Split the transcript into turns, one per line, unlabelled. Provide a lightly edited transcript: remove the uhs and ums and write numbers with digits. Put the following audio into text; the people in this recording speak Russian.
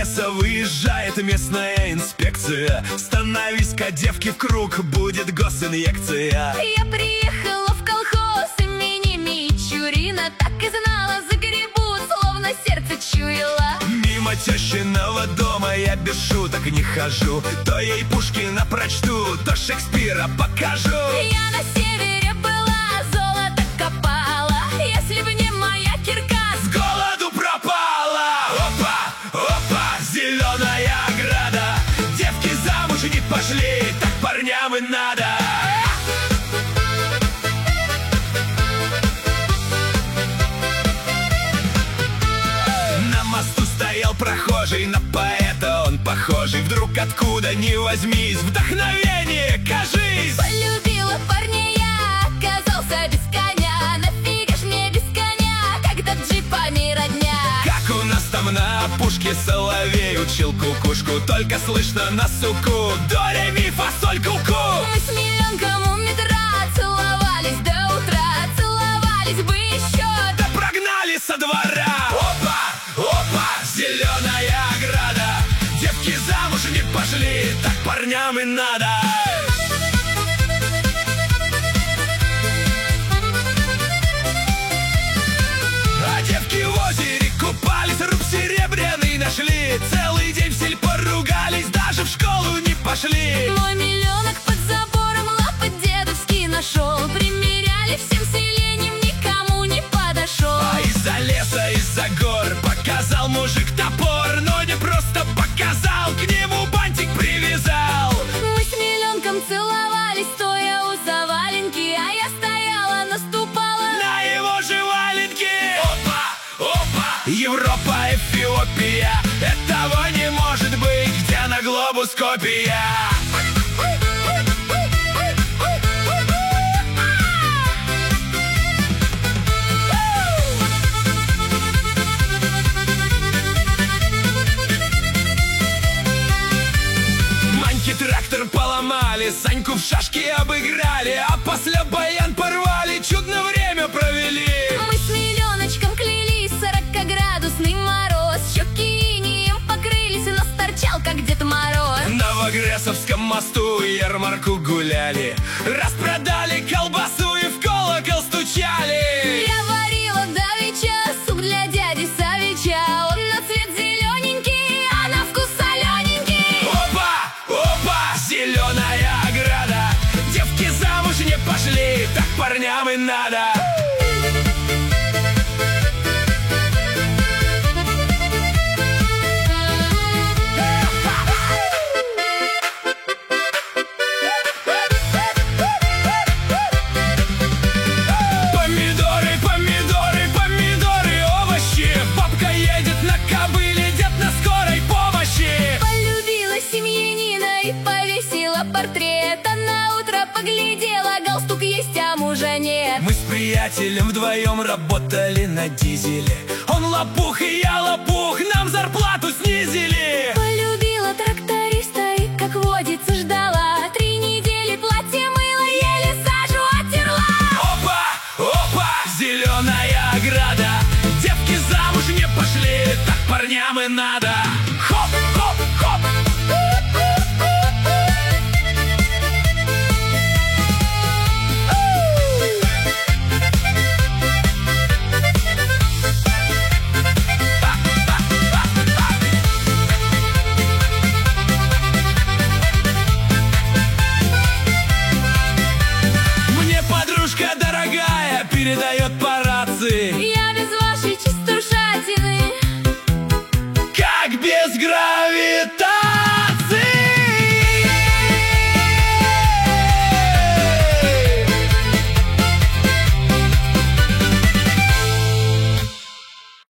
леса выезжает местная инспекция. Становись-ка, девки, в круг, будет госинъекция.
Я приехала в колхоз имени Мичурина. Так и знала, загребут, словно сердце чуяла.
Мимо тещиного дома я без шуток не хожу. То ей Пушкина прочту, то Шекспира покажу.
Я на севере была, золото копала. Если б не моя кирка,
с голоду пропала. Опа, опа, зеленая ограда. Девки замуж не пошли, так парням и надо. На мосту стоял прохожий, на поэта он похожий. Вдруг откуда ни возьмись, вдохновение, кажись.
полюбила парня я, оказался без коня. Нафига ж мне без коня, когда джипами родня?
Как у нас там на опушке соловей учил кукушку. Только слышно на суку до ре ми фа соль ку ку.
Мы с миллионком у метра целовались до утра. Целовались бы еще,
Да прогнали со двора. Опа, опа, зеленая ограда. Девки замуж не пошли, так парням и надо. А девки в озере купались, руб серебряный нашли. Целый день в сельпо ругались, даже в школу не пошли.
мой миллионок под забором лапы дедовский нашел. Примеряли всем селением, никому не подошел.
А из-за леса, из-за гор показал мужик топор. Но не просто показал, к нему бантик привязал.
Мы с миллионком целовались, стоя у заваленки. А я стояла, наступала
На его же валенки. Опа, опа, Европа, Эфиопия. Этого не может быть, где на глобус копия. Маньки трактор поломали, Саньку в шашки обыграли, а после баян порвали, чудно время провели.
Мы с миллионочком клялись, 40-градусный мороз. Щеки инеем покрылись, и нос торчал, как Дед Мороз.
На Вагресовском мосту ярмарку гуляли, распродали колбасу и в колокол стучали.
Я варила давеча суп для дяди Савича. Он на цвет зелененький, а на вкус солененький.
Опа, опа, зеленая ограда. Девки замуж не пошли, так парням и надо. Помидоры, помидоры, помидоры, овощи. Бабка едет на кобыле, дед на скорой помощи.
Полюбила семьянина и повесила портрет. А на утро поглядела, галстук есть, а мужа нет.
Мы с приятелем вдвоем работали на дизеле. Он лопух и я лопух, нам зарплату снизили.
Полюбила тракториста и, как водится, ждала. 3 недели платье мыла, еле сажу оттерла.
Опа, опа, зеленая ограда. Девки замуж не пошли, так парням и надо. Хоп!